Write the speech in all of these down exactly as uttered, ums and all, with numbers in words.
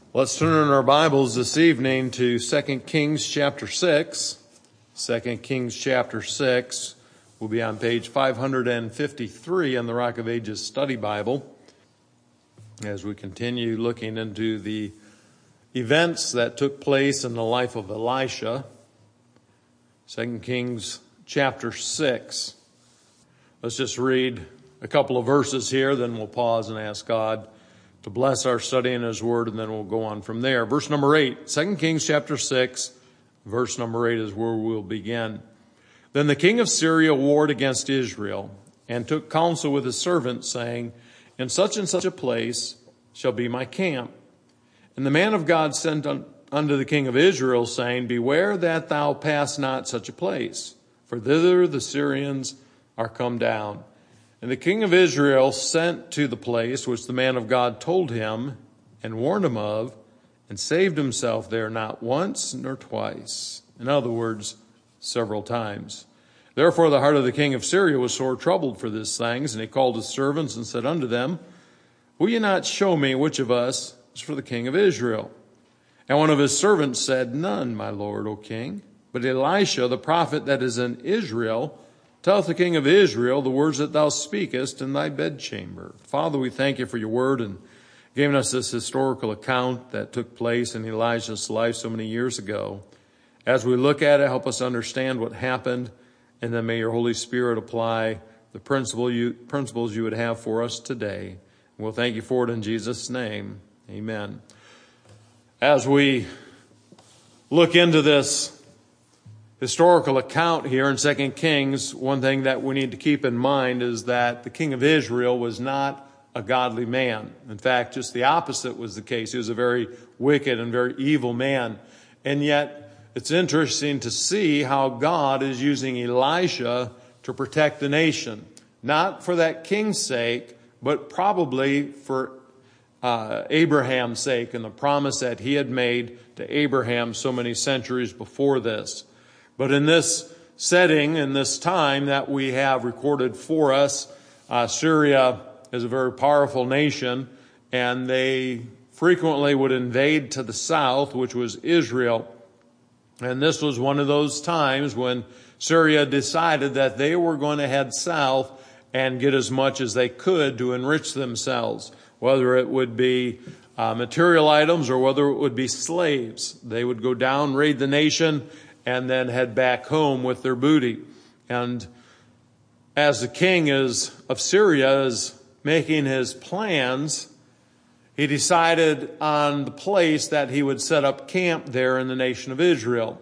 Let's turn in our Bibles this evening to Second Kings chapter six. Second Kings chapter six will be on page five hundred fifty-three in the Rock of Ages Study Bible as we continue looking into the events that took place in the life of Elisha. Second Kings chapter six. Let's just read a couple of verses here, then we'll pause and ask God to bless our study in His Word, and then we'll go on from there. Verse number eight, Second Kings chapter six, verse number eight is where we'll begin. Then the king of Syria warred against Israel, and took counsel with his servants, saying, In such and such a place shall be my camp. And the man of God sent un- unto the king of Israel, saying, Beware that thou pass not such a place, for thither the Syrians are come down. And the king of Israel sent to the place which the man of God told him and warned him of, and saved himself there not once nor twice. In other words, several times. Therefore the heart of the king of Syria was sore troubled for these things, and he called his servants and said unto them, Will ye not show me which of us is for the king of Israel? And one of his servants said, None, my lord, O king. But Elisha, the prophet that is in Israel, telleth the king of Israel the words that thou speakest in thy bedchamber. Father, we thank you for your word and giving us this historical account that took place in Elijah's life so many years ago. As we look at it, help us understand what happened, and then may your Holy Spirit apply the principle you, principles you would have for us today. And we'll thank you for it in Jesus' name. Amen. As we look into this historical account here in Second Kings, one thing that we need to keep in mind is that the king of Israel was not a godly man. In fact, just the opposite was the case. He was a very wicked and very evil man. And yet, it's interesting to see how God is using Elisha to protect the nation. Not for that king's sake, but probably for uh, Abraham's sake and the promise that he had made to Abraham so many centuries before this. But in this setting, in this time that we have recorded for us, uh, Syria is a very powerful nation, and they frequently would invade to the south, which was Israel. And this was one of those times when Syria decided that they were going to head south and get as much as they could to enrich themselves, whether it would be uh, material items or whether it would be slaves. They would go down, raid the nation, and then head back home with their booty. And as the king is of Syria is making his plans, he decided on the place that he would set up camp there in the nation of Israel.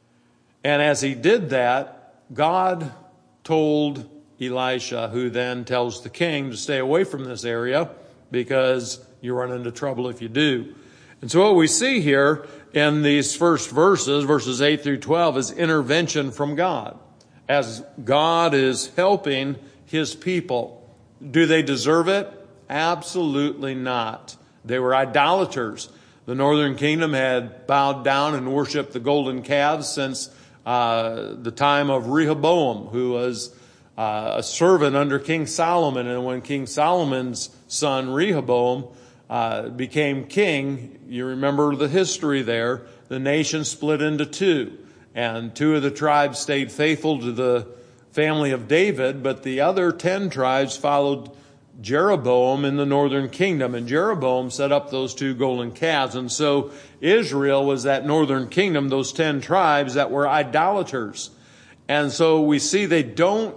And as he did that, God told Elisha, who then tells the king to stay away from this area because you run into trouble if you do. And so what we see here in these first verses, verses eight through twelve, is intervention from God. As God is helping His people. Do they deserve it? Absolutely not. They were idolaters. The northern kingdom had bowed down and worshiped the golden calves since uh, the time of Rehoboam, who was uh, a servant under King Solomon. And when King Solomon's son Rehoboam Uh, became king, you remember the history there, the nation split into two. And two of the tribes stayed faithful to the family of David, but the other ten tribes followed Jeroboam in the northern kingdom. And Jeroboam set up those two golden calves. And so Israel was that northern kingdom, those ten tribes that were idolaters. And so we see they don't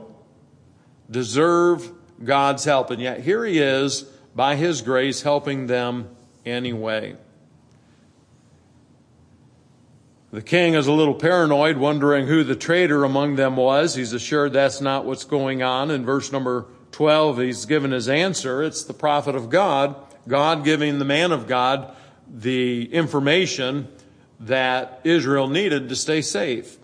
deserve God's help. And yet here He is, by His grace, helping them anyway. The king is a little paranoid, wondering who the traitor among them was. He's assured that's not what's going on. In verse number twelve, he's given his answer. It's the prophet of God, God giving the man of God the information that Israel needed to stay safe.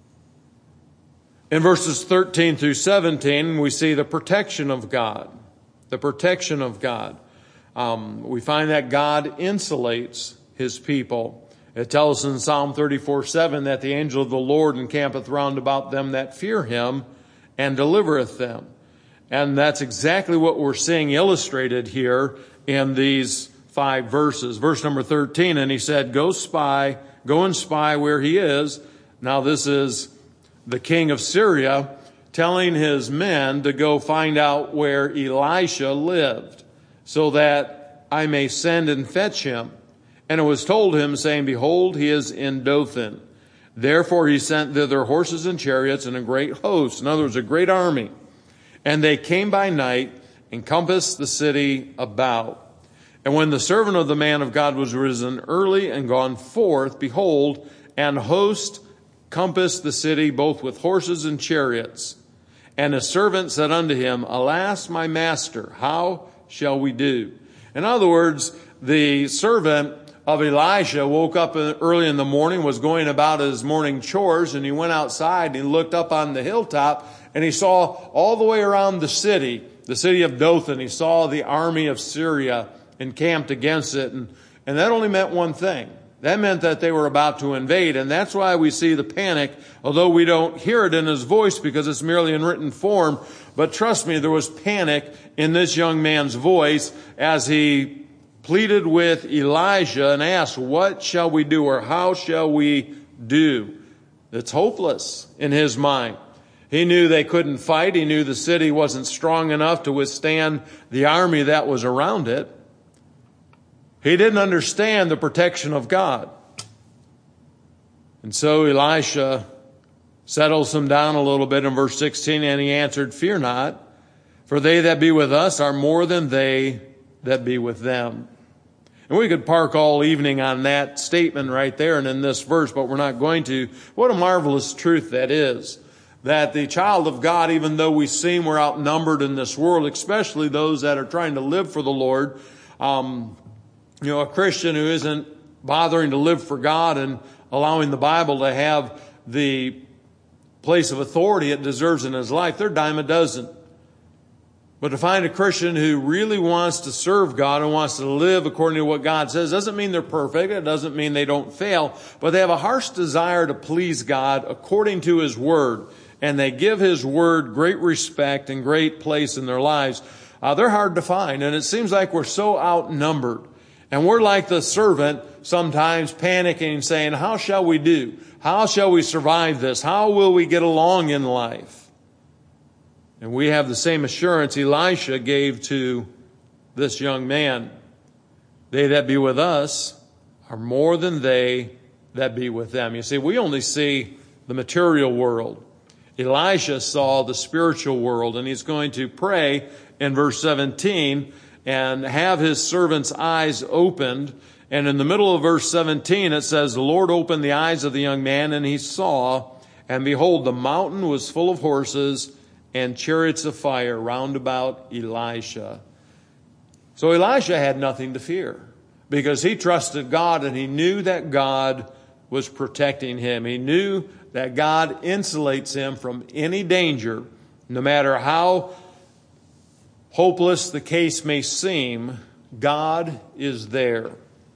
In verses thirteen through seventeen, we see the protection of God. The protection of God. Um, we find that God insulates His people. It tells us in Psalm thirty-four seven that the angel of the Lord encampeth round about them that fear Him and delivereth them. And that's exactly what we're seeing illustrated here in these five verses. Verse number thirteen, and he said, go spy, go and spy where he is. Now this is the king of Syria telling his men to go find out where Elisha lived, so that I may send and fetch him. And it was told him, saying, behold, he is in Dothan. Therefore he sent thither horses and chariots and a great host. In other words, a great army. And they came by night and compassed the city about. And when the servant of the man of God was risen early and gone forth, behold, an host compassed the city both with horses and chariots. And his servant said unto him, alas, my master, how shall we do? In other words, the servant of Elisha woke up early in the morning, was going about his morning chores, and he went outside and he looked up on the hilltop and he saw all the way around the city, the city of Dothan. He saw the army of Syria encamped against it. And, and that only meant one thing. That meant that they were about to invade. And that's why we see the panic, although we don't hear it in his voice because it's merely in written form. But trust me, there was panic in this young man's voice as he pleaded with Elijah and asked, what shall we do, or how shall we do? It's hopeless in his mind. He knew they couldn't fight. He knew the city wasn't strong enough to withstand the army that was around it. He didn't understand the protection of God. And so Elisha settles him down a little bit in verse sixteen, and he answered, fear not, for they that be with us are more than they that be with them. And we could park all evening on that statement right there and in this verse, but we're not going to. What a marvelous truth that is. That the child of God, even though we seem we're outnumbered in this world, especially those that are trying to live for the Lord, um, you know, a Christian who isn't bothering to live for God and allowing the Bible to have the place of authority it deserves in his life, they're a dime a dozen. But to find a Christian who really wants to serve God and wants to live according to what God says doesn't mean they're perfect. It doesn't mean they don't fail. But they have a harsh desire to please God according to His Word. And they give His Word great respect and great place in their lives. Uh, they're hard to find. And it seems like we're so outnumbered. And we're like the servant sometimes panicking, saying, how shall we do? How shall we survive this? How will we get along in life? And we have the same assurance Elisha gave to this young man. They that be with us are more than they that be with them. You see, we only see the material world. Elisha saw the spiritual world, and he's going to pray in verse seventeen and have his servant's eyes opened. And in the middle of verse seventeen, it says, the Lord opened the eyes of the young man, and he saw, and behold, the mountain was full of horses and chariots of fire round about Elisha. So Elisha had nothing to fear because he trusted God, and he knew that God was protecting him. He knew that God insulates him from any danger, no matter how hopeless the case may seem. God is there.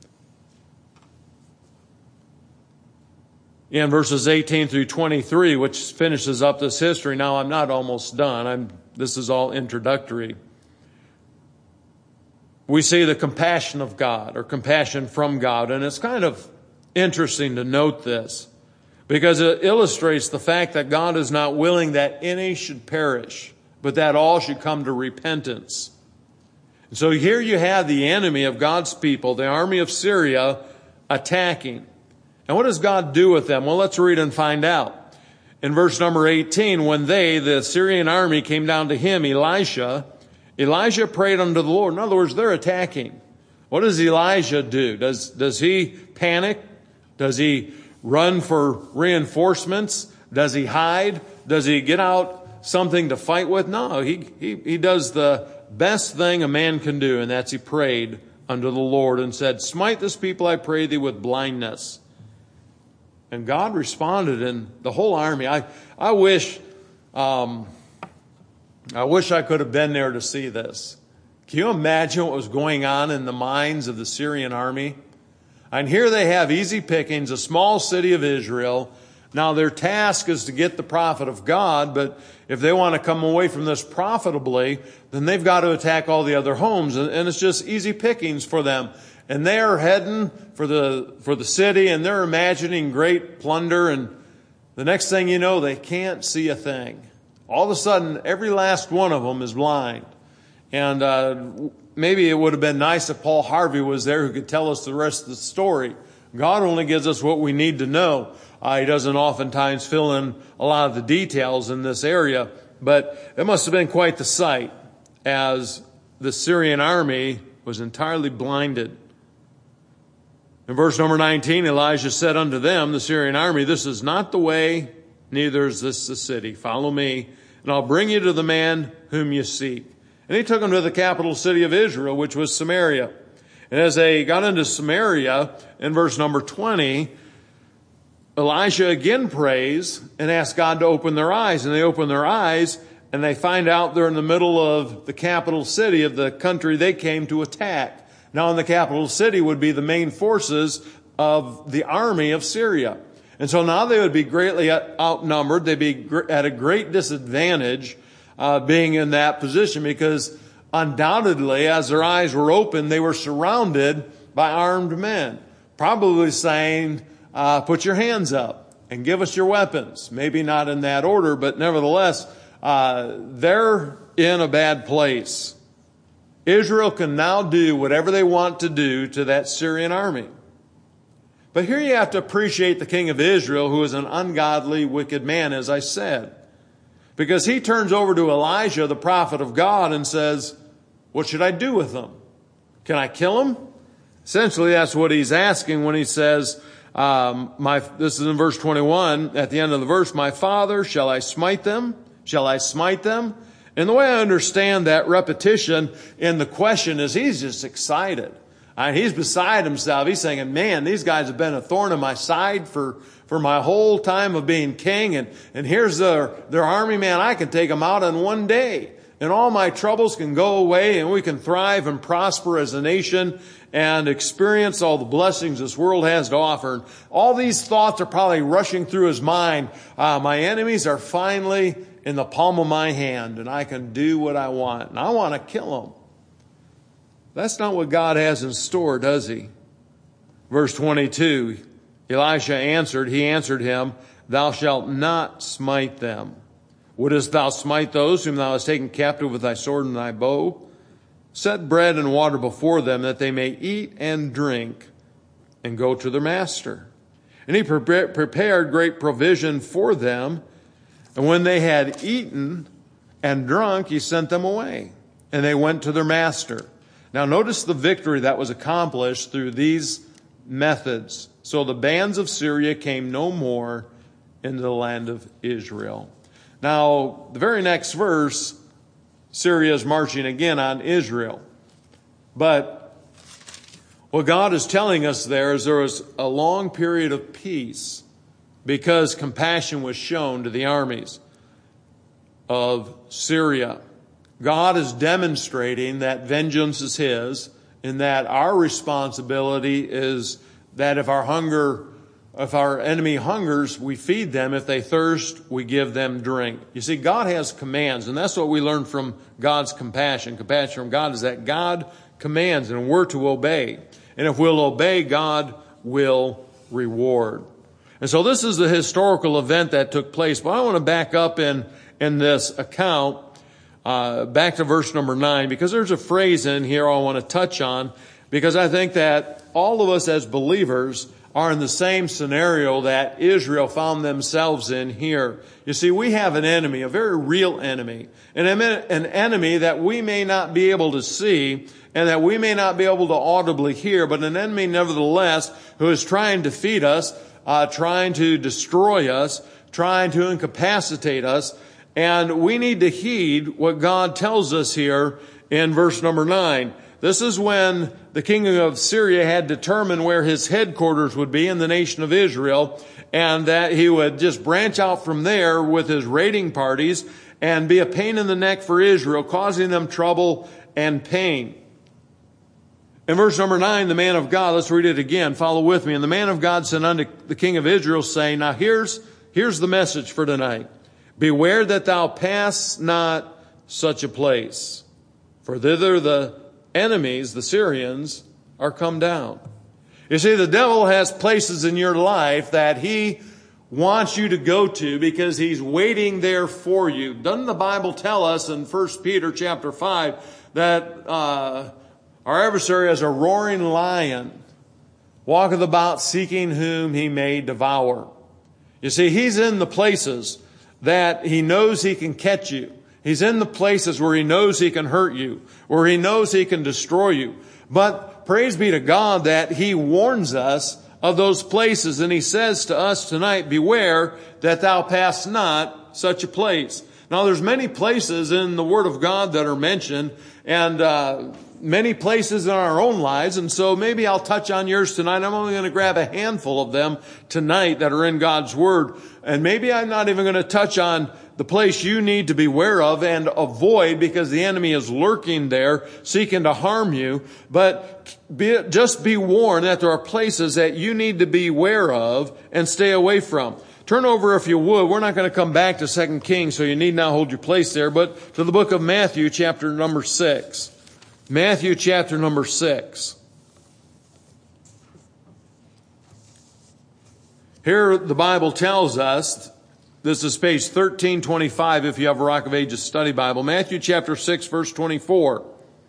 In verses eighteen through twenty-three, which finishes up this history. Now, I'm not almost done. I'm, this is all introductory. We see the compassion of God, or compassion from God. And it's kind of interesting to note this, because it illustrates the fact that God is not willing that any should perish, but that all should come to repentance. And so here you have the enemy of God's people, the army of Syria, attacking. And what does God do with them? Well, let's read and find out. In verse number eighteen, when they, the Syrian army, came down to him, Elisha, Elijah prayed unto the Lord. In other words, they're attacking. What does Elijah do? Does, does he panic? Does he run for reinforcements? Does he hide? Does he get out something to fight with? No, he, he, he does the best thing a man can do, and that's he prayed unto the Lord and said, smite this people, I pray thee, with blindness. And God responded, and the whole army. I, I wish, um, I wish I could have been there to see this. Can you imagine what was going on in the minds of the Syrian army? And here they have easy pickings, a small city of Israel. Now their task is to get the prophet of God, but if they want to come away from this profitably, then they've got to attack all the other homes. And, and it's just easy pickings for them. and they're heading for the, for the city, and they're imagining great plunder, and the next thing you know, they can't see a thing. All of a sudden, every last one of them is blind. And uh, maybe it would have been nice if Paul Harvey was there who could tell us the rest of the story. God only gives us what we need to know. Uh, he doesn't oftentimes fill in a lot of the details in this area. But it must have been quite the sight as the Syrian army was entirely blinded. In verse number nineteen, Elijah said unto them, the Syrian army, this is not the way, neither is this the city. Follow me, and I'll bring you to the man whom you seek. And he took them to the capital city of Israel, which was Samaria. And as they got into Samaria, in verse number twenty, Elijah again prays and asks God to open their eyes. And they open their eyes, and they find out they're in the middle of the capital city of the country they came to attack. Now, in the capital city would be the main forces of the army of Syria. And so now they would be greatly outnumbered. They'd be at a great disadvantage uh, being in that position, because undoubtedly, as their eyes were open, they were surrounded by armed men, probably saying, uh, put your hands up and give us your weapons. Maybe not in that order, but nevertheless, uh, they're in a bad place. Israel can now do whatever they want to do to that Syrian army. But here you have to appreciate the king of Israel, who is an ungodly, wicked man, as I said. Because he turns over to Elijah, the prophet of God, and says, what should I do with them? Can I kill them? Essentially, that's what he's asking when he says, um, my, this is in verse twenty-one, at the end of the verse, my father, shall I smite them? Shall I smite them? And the way I understand that repetition in the question is he's just excited. I mean, he's beside himself. He's saying, man, these guys have been a thorn in my side for, for my whole time of being king. And, and here's their, their army, man. I can take them out in one day. And all my troubles can go away, and we can thrive and prosper as a nation and experience all the blessings this world has to offer. And all these thoughts are probably rushing through his mind. Uh, my enemies are finally in the palm of my hand, and I can do what I want. And I want to kill them. That's not what God has in store, does he? Verse twenty-two, Elisha answered, he answered him, thou shalt not smite them. Wouldest thou smite those whom thou hast taken captive with thy sword and thy bow? Set bread and water before them, that they may eat and drink and go to their master. And he pre- prepared great provision for them. And when they had eaten and drunk, he sent them away, and they went to their master. Now notice the victory that was accomplished through these methods. So the bands of Syria came no more into the land of Israel. Now, the very next verse, Syria is marching again on Israel. But what God is telling us there is there was a long period of peace, because compassion was shown to the armies of Syria. God is demonstrating that vengeance is his, and that our responsibility is that if our hunger, if our enemy hungers, we feed them. If they thirst, we give them drink. You see, God has commands, and that's what we learn from God's compassion. Compassion from God is that God commands, and we're to obey. And if we'll obey, God will reward. And so this is the historical event that took place. But I want to back up in, in this account, uh, back to verse number nine, because there's a phrase in here I want to touch on, because I think that all of us as believers are in the same scenario that Israel found themselves in here. You see, we have an enemy, a very real enemy, an, an enemy that we may not be able to see and that we may not be able to audibly hear, but an enemy nevertheless who is trying to defeat us, Uh, trying to destroy us, trying to incapacitate us. And we need to heed what God tells us here in verse number nine. This is when the king of Syria had determined where his headquarters would be in the nation of Israel, and that he would just branch out from there with his raiding parties and be a pain in the neck for Israel, causing them trouble and pain. In verse number nine, the man of God, let's read it again, follow with me. And the man of God said unto the king of Israel, saying, now here's, here's the message for tonight. Beware that thou pass not such a place. For thither the enemies, the Syrians, are come down. You see, the devil has places in your life that he wants you to go to because he's waiting there for you. Doesn't the Bible tell us in First Peter chapter five that uh, our adversary is a roaring lion, walketh about seeking whom he may devour? You see, he's in the places that he knows he can catch you. He's in the places where he knows he can hurt you, where he knows he can destroy you. But praise be to God that he warns us of those places, and he says to us tonight, beware that thou pass not such a place. Now, there's many places in the Word of God that are mentioned, and uh, many places in our own lives, and so maybe I'll touch on yours tonight. I'm only going to grab a handful of them tonight that are in God's Word, and maybe I'm not even going to touch on the place you need to be aware of and avoid because the enemy is lurking there seeking to harm you. But be, just be warned that there are places that you need to be aware of and stay away from. Turn over, if you would. We're not going to come back to Second Kings, so you need not hold your place there, but to the book of Matthew, chapter number six. Matthew, chapter number six. Here the Bible tells us, this is page thirteen twenty-five if you have a Rock of Ages study Bible. Matthew chapter six, verse twenty-four.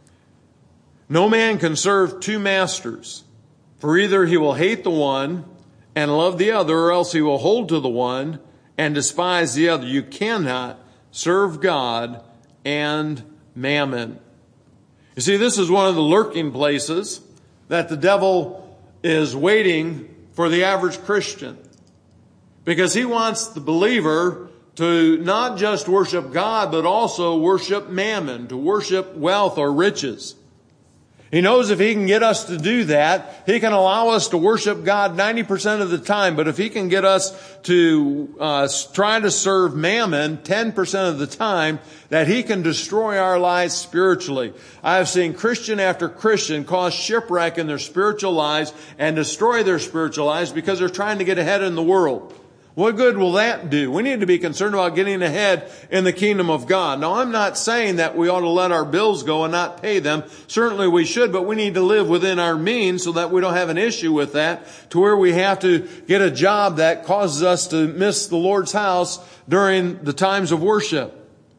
No man can serve two masters, for either he will hate the one and love the other, or else he will hold to the one and despise the other. You cannot serve God and mammon. You see, this is one of the lurking places that the devil is waiting for the average Christian. Because he wants the believer to not just worship God, but also worship mammon, to worship wealth or riches. He knows if he can get us to do that, he can allow us to worship God ninety percent of the time. But if he can get us to uh, try to serve mammon ten percent of the time, that he can destroy our lives spiritually. I have seen Christian after Christian cause shipwreck in their spiritual lives and destroy their spiritual lives because they're trying to get ahead in the world. What good will that do? We need to be concerned about getting ahead in the kingdom of God. Now, I'm not saying that we ought to let our bills go and not pay them. Certainly we should, but we need to live within our means so that we don't have an issue with that, to where we have to get a job that causes us to miss the Lord's house during the times of worship.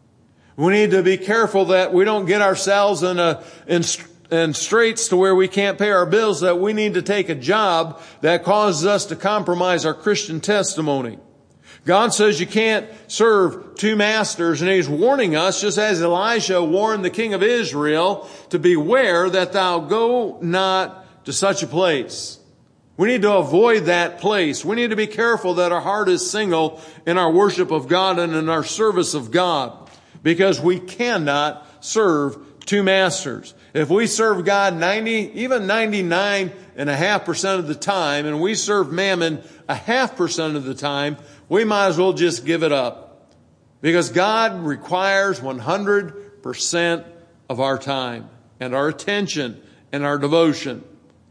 We need to be careful that we don't get ourselves in a in and straits to where we can't pay our bills, that we need to take a job that causes us to compromise our Christian testimony. God says you can't serve two masters, and he's warning us, just as Elisha warned the king of Israel, to beware that thou go not to such a place. We need to avoid that place. We need to be careful that our heart is single in our worship of God and in our service of God, because we cannot serve two masters. If we serve God ninety, even ninety-nine and a half percent of the time, and we serve mammon a half percent of the time, we might as well just give it up. Because God requires one hundred percent of our time and our attention and our devotion.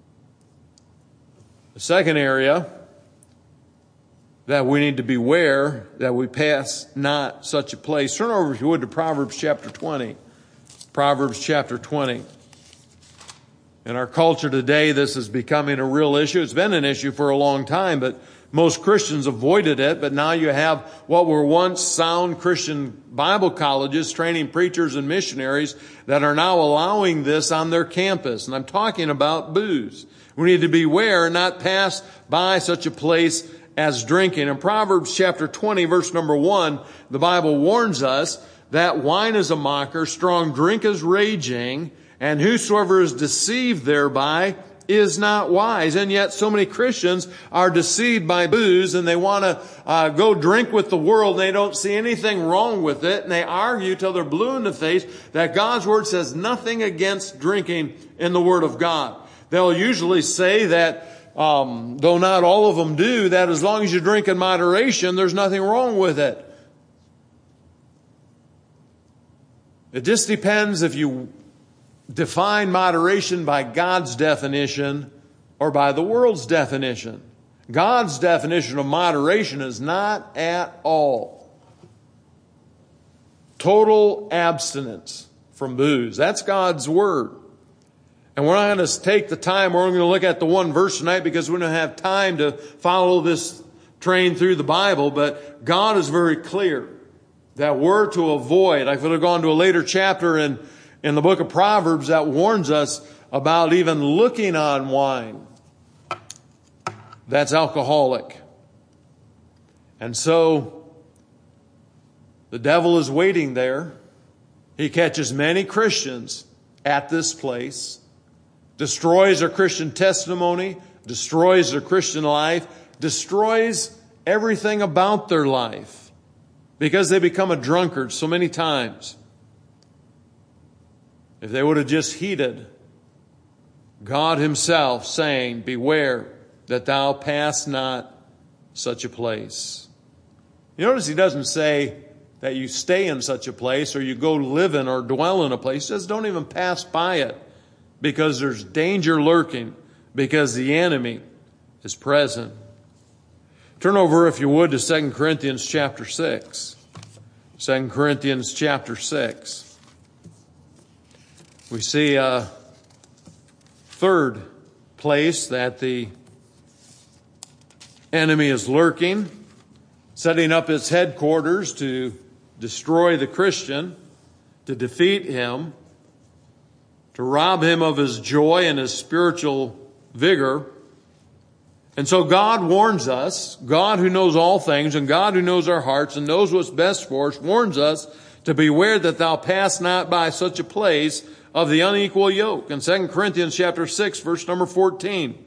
The second area that we need to beware that we pass not such a place. Turn over, if you would, to Proverbs chapter twenty. Proverbs chapter twenty. In our culture today, this is becoming a real issue. It's been an issue for a long time, but most Christians avoided it. But now you have what were once sound Christian Bible colleges training preachers and missionaries that are now allowing this on their campus. And I'm talking about booze. We need to beware and not pass by such a place as drinking. In Proverbs chapter twenty, verse number one, the Bible warns us that wine is a mocker, strong drink is raging, and whosoever is deceived thereby is not wise. And yet so many Christians are deceived by booze, and they want to uh, go drink with the world, and they don't see anything wrong with it, and they argue till they're blue in the face that God's Word says nothing against drinking in the Word of God. They'll usually say that, um, though not all of them do, that as long as you drink in moderation, there's nothing wrong with it. It just depends if you define moderation by God's definition or by the world's definition. God's definition of moderation is not at all total abstinence from booze. That's God's word. And we're not going to take the time, we're only going to look at the one verse tonight because we don't have time to follow this train through the Bible, but God is very clear that we're to avoid. I could have gone to a later chapter in, in the book of Proverbs that warns us about even looking on wine that's alcoholic. And so the devil is waiting there. He catches many Christians at this place, destroys their Christian testimony, destroys their Christian life, destroys everything about their life because they become a drunkard so many times. If they would have just heeded God himself saying, beware that thou pass not such a place. You notice he doesn't say that you stay in such a place or you go live in or dwell in a place. He says don't even pass by it because there's danger lurking, because the enemy is present. Turn over, if you would, to Second Corinthians chapter six. Second Corinthians chapter six. We see a third place that the enemy is lurking, setting up its headquarters to destroy the Christian, to defeat him, to rob him of his joy and his spiritual vigor. And so God warns us, God who knows all things and God who knows our hearts and knows what's best for us, warns us to beware that thou pass not by such a place of the unequal yoke. In Second Corinthians chapter six, verse number fourteen.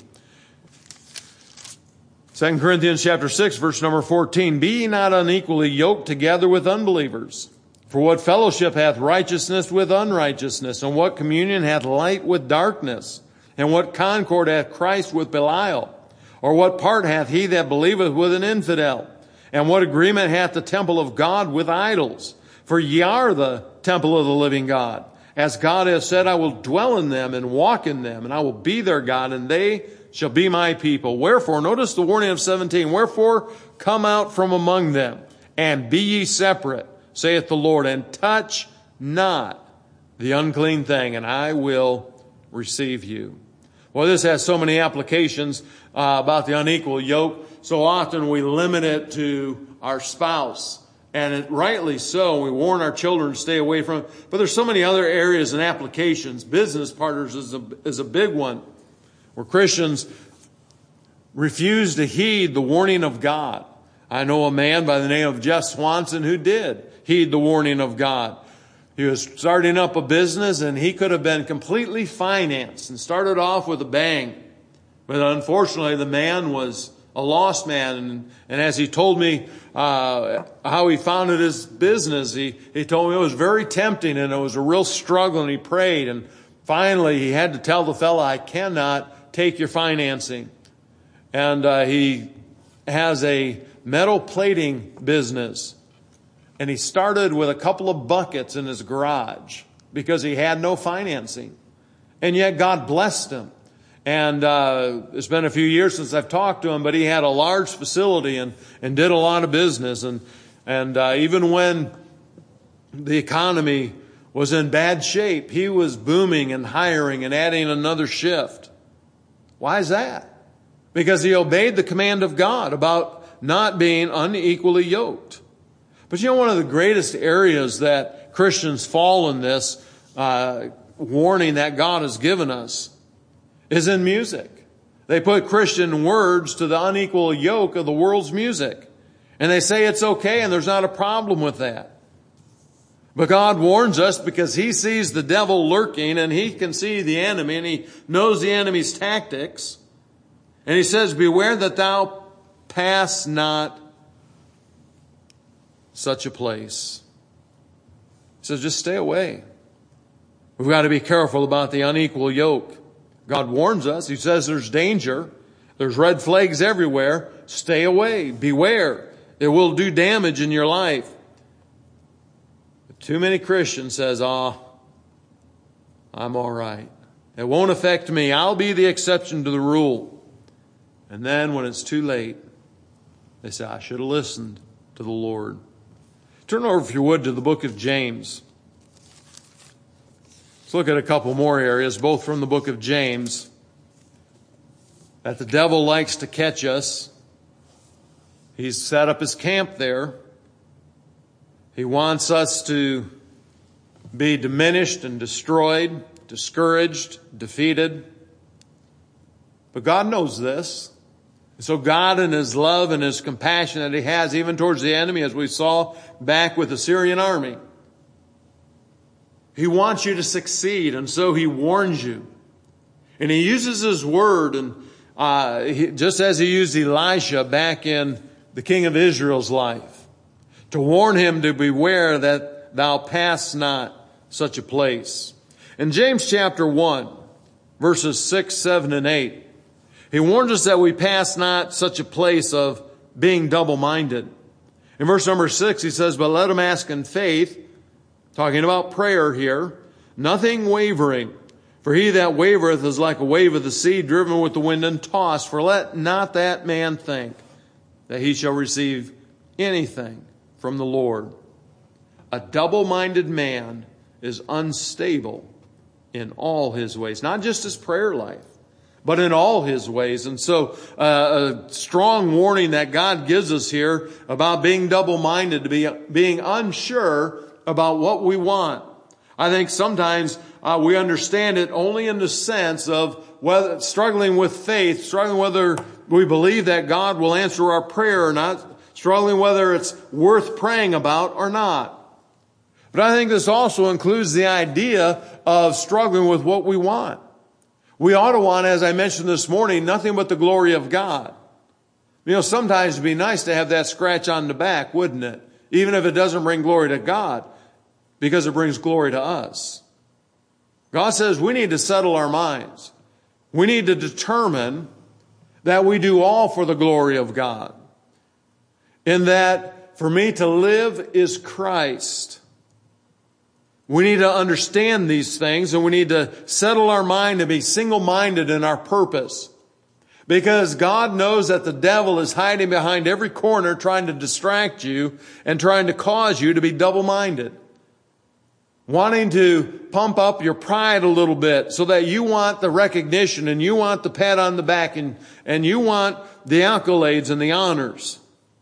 Second Corinthians chapter six, verse number fourteen. Be ye not unequally yoked together with unbelievers. For what fellowship hath righteousness with unrighteousness? And what communion hath light with darkness? And what concord hath Christ with Belial? Or what part hath he that believeth with an infidel? And what agreement hath the temple of God with idols? For ye are the temple of the living God. As God has said, I will dwell in them and walk in them, and I will be their God, and they shall be my people. Wherefore, notice the warning of seventeen, wherefore come out from among them, and be ye separate, saith the Lord, and touch not the unclean thing, and I will receive you. Well, this has so many applications uh, about the unequal yoke. So often we limit it to our spouse. And it, rightly so, we warn our children to stay away from it. But there's so many other areas and applications. Business partners is a, is a big one, where Christians refuse to heed the warning of God. I know a man by the name of Jeff Swanson who did heed the warning of God. He was starting up a business and he could have been completely financed and started off with a bang. But unfortunately, the man was a lost man. And, and as he told me uh, how he founded his business, he, he told me it was very tempting and it was a real struggle, and he prayed. And finally, he had to tell the fellow, I cannot take your financing. And uh, he has a metal plating business. And he started with a couple of buckets in his garage because he had no financing. And yet God blessed him. And uh, it's been a few years since I've talked to him, but he had a large facility and, and did a lot of business. And, and uh, even when the economy was in bad shape, he was booming and hiring and adding another shift. Why is that? Because he obeyed the command of God about not being unequally yoked. But you know, one of the greatest areas that Christians fall in this uh, warning that God has given us is in music. They put Christian words to the unequal yoke of the world's music. And they say it's okay and there's not a problem with that. But God warns us because he sees the devil lurking and he can see the enemy and he knows the enemy's tactics. And he says, beware that thou pass not such a place. He says, just stay away. We've got to be careful about the unequal yoke. God warns us. He says there's danger. There's red flags everywhere. Stay away. Beware. It will do damage in your life. But too many Christians says, oh, I'm all right. It won't affect me. I'll be the exception to the rule. And then when it's too late, they say, I should have listened to the Lord. Turn over, if you would, to the book of James. Let's look at a couple more areas, both from the book of James, that the devil likes to catch us. He's set up his camp there. He wants us to be diminished and destroyed, discouraged, defeated. But God knows this. So God, in His love and His compassion that He has even towards the enemy, as we saw back with the Syrian army, He wants you to succeed, and so He warns you. And He uses His word, and uh, he, just as He used Elisha back in the king of Israel's life, to warn him to beware that thou pass not such a place. In James chapter one, verses six, seven, and eight, he warns us that we pass not such a place of being double-minded. In verse number six, he says, but let him ask in faith, talking about prayer here, nothing wavering. For he that wavereth is like a wave of the sea, driven with the wind and tossed. For let not that man think that he shall receive anything from the Lord. A double-minded man is unstable in all his ways. Not just his prayer life, but in all his ways. And so uh, a strong warning that God gives us here about being double-minded, to be being unsure about what we want. I think sometimes uh, we understand it only in the sense of whether struggling with faith, struggling whether we believe that God will answer our prayer or not, struggling whether it's worth praying about or not. But I think this also includes the idea of struggling with what we want. We ought to want, as I mentioned this morning, nothing but the glory of God. You know, sometimes it'd be nice to have that scratch on the back, wouldn't it? Even if it doesn't bring glory to God, because it brings glory to us. God says we need to settle our minds. We need to determine that we do all for the glory of God. In that, for me to live is Christ. We need to understand these things, and we need to settle our mind to be single-minded in our purpose. Because God knows that the devil is hiding behind every corner trying to distract you and trying to cause you to be double-minded. Wanting to pump up your pride a little bit so that you want the recognition and you want the pat on the back and, and you want the accolades and the honors.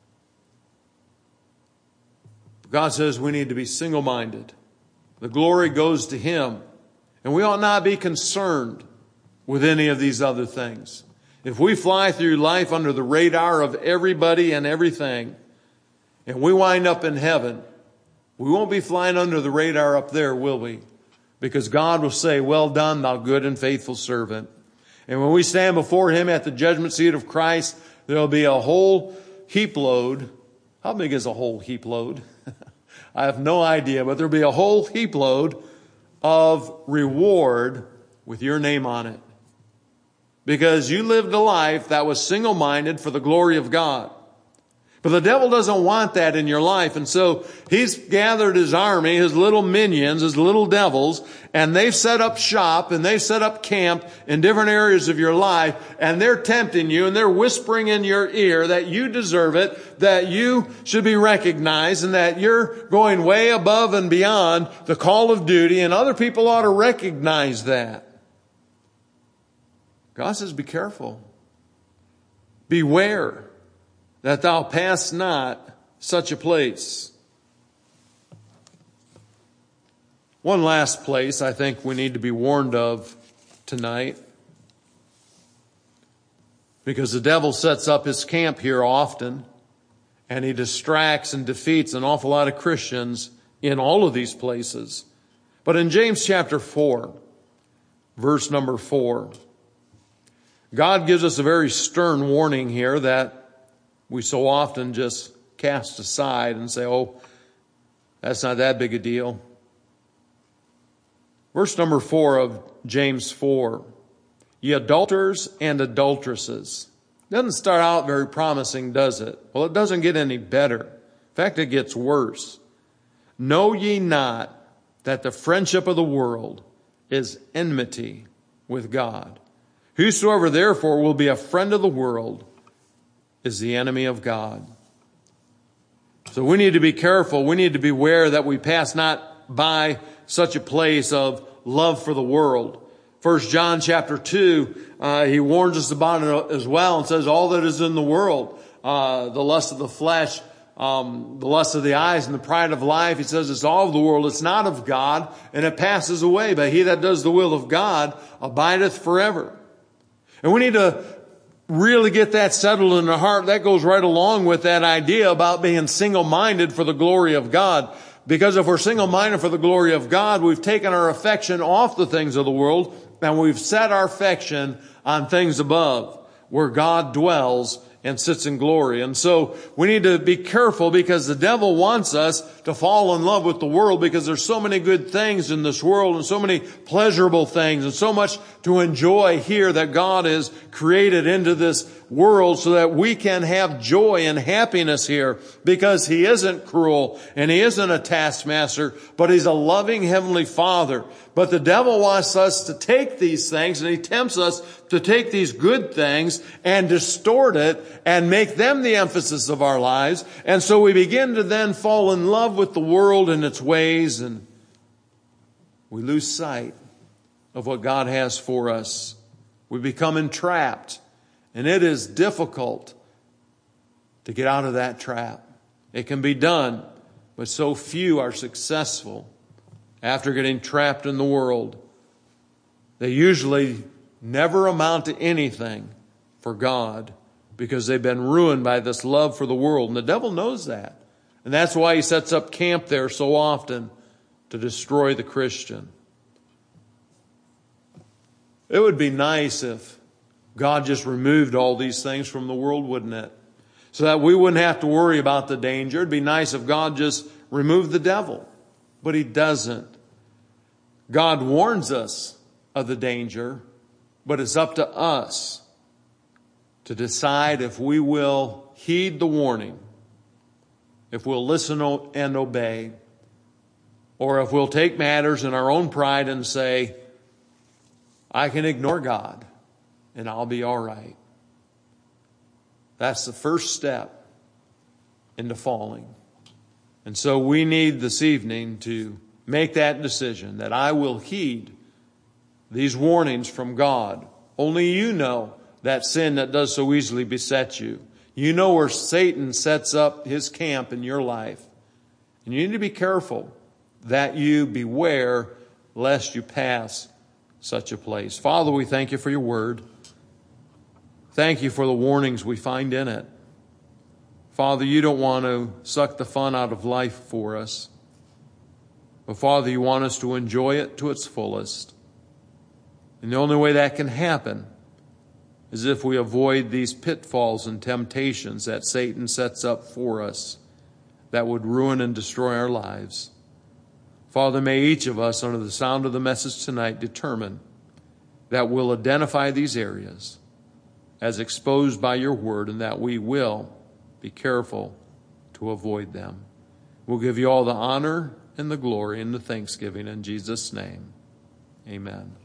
God says we need to be single-minded. The glory goes to Him. And we ought not be concerned with any of these other things. If we fly through life under the radar of everybody and everything, and we wind up in heaven, we won't be flying under the radar up there, will we? Because God will say, well done, thou good and faithful servant. And when we stand before Him at the judgment seat of Christ, there'll be a whole heap load. How big is a whole heap load? I have no idea, but there'll be a whole heap load of reward with your name on it. Because you lived a life that was single-minded for the glory of God. But the devil doesn't want that in your life. And so he's gathered his army, his little minions, his little devils, and they've set up shop and they've set up camp in different areas of your life. And they're tempting you and they're whispering in your ear that you deserve it, that you should be recognized, and that you're going way above and beyond the call of duty. And other people ought to recognize that. God says, be careful. Beware that thou pass not such a place. One last place I think we need to be warned of tonight, because the devil sets up his camp here often, and he distracts and defeats an awful lot of Christians in all of these places. But in James chapter four, verse number four, God gives us a very stern warning here that we so often just cast aside and say, oh, that's not that big a deal. Verse number four of James four, ye adulterers and adulteresses. Doesn't start out very promising, does it? Well, it doesn't get any better. In fact, it gets worse. Know ye not that the friendship of the world is enmity with God? Whosoever therefore will be a friend of the world is the enemy of God. So we need to be careful. We need to beware that we pass not by such a place of love for the world. First John chapter two, uh, he warns us about it as well and says all that is in the world, uh, the lust of the flesh, um, the lust of the eyes and the pride of life. He says it's all of the world. It's not of God and it passes away. But he that does the will of God abideth forever. And we need to really get that settled in our heart. That goes right along with that idea about being single-minded for the glory of God. Because if we're single-minded for the glory of God, we've taken our affection off the things of the world and we've set our affection on things above where God dwells and sits in glory. And so we need to be careful because the devil wants us to fall in love with the world because there's so many good things in this world and so many pleasurable things and so much to enjoy here that God has created into this world so that we can have joy and happiness here because he isn't cruel and he isn't a taskmaster, but he's a loving heavenly Father. But the devil wants us to take these things and he tempts us to take these good things and distort it and make them the emphasis of our lives. And so we begin to then fall in love with the world and its ways and we lose sight of what God has for us. We become entrapped and it is difficult to get out of that trap. It can be done, but so few are successful after getting trapped in the world. They usually never amount to anything for God because they've been ruined by this love for the world. And the devil knows that. And that's why he sets up camp there so often to destroy the Christian. It would be nice if God just removed all these things from the world, wouldn't it? So that we wouldn't have to worry about the danger. It'd be nice if God just removed the devil. But he doesn't. God warns us of the danger, but it's up to us to decide if we will heed the warning, if we'll listen and obey, or if we'll take matters in our own pride and say, I can ignore God and I'll be all right. That's the first step into falling. And so we need this evening to make that decision that I will heed these warnings from God. Only you know that sin that does so easily beset you. You know where Satan sets up his camp in your life. And you need to be careful that you beware lest you pass such a place. Father, we thank you for your word. Thank you for the warnings we find in it. Father, you don't want to suck the fun out of life for us. But Father, you want us to enjoy it to its fullest. And the only way that can happen is if we avoid these pitfalls and temptations that Satan sets up for us that would ruin and destroy our lives. Father, may each of us, under the sound of the message tonight, determine that we'll identify these areas as exposed by your word and that we will be careful to avoid them. We'll give you all the honor and the glory and the thanksgiving in Jesus' name. Amen.